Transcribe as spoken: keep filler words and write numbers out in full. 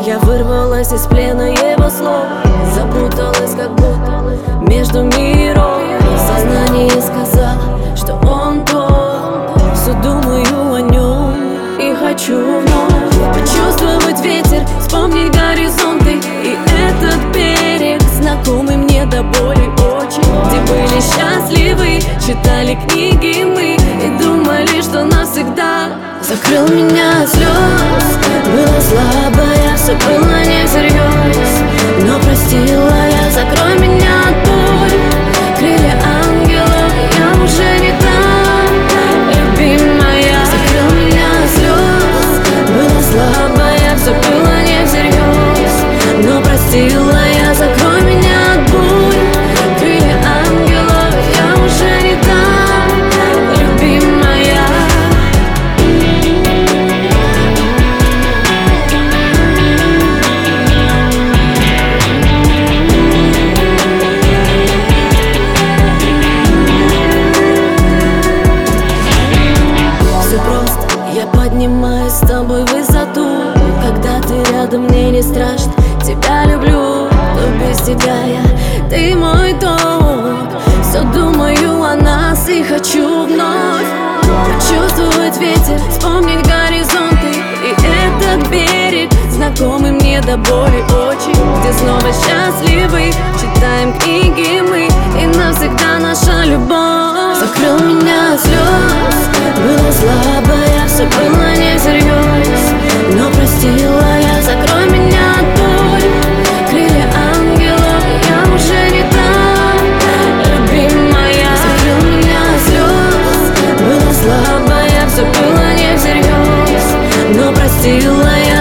Я вырвалась из плена его слов, запуталась как будто между миров. Сознание сказало, что он тот. Все думаю о нем и хочу вновь почувствовать ветер, вспомнить горизонты и этот берег, знакомый мне до боли очень. Где были счастливы, читали книги мы и думали, что навсегда. Закрыл меня от слез, было слабо, я все было не всерьез, но простила я. Закрой меня от боли, крылья ангелов, я уже не там, любимая. Закрыл меня от слез, было слабо, я все было не всерьез, но простила я. Закрой меня от боли, крылья ангелов, я уже не там, любимая. Все просто, я поднимаюсь с тобой в высоту. Когда ты рядом, мне не страшно, тебя люблю. Но без тебя я, ты мой долг. Все думаю о нас и хочу вновь почувствовать ветер, вспомнить горизонты и этот берег, знакомый мне до боли очень. Где снова счастливы, читаем книги мы и навсегда наша любовь. Закрыл меня от слез, было слабо, я все было не всерьез, но простила я. Закрой меня от боли, крылья ангелов, я уже не там, любимая. Закрыл меня от слез, было слабо, я все было не всерьез, но простила я.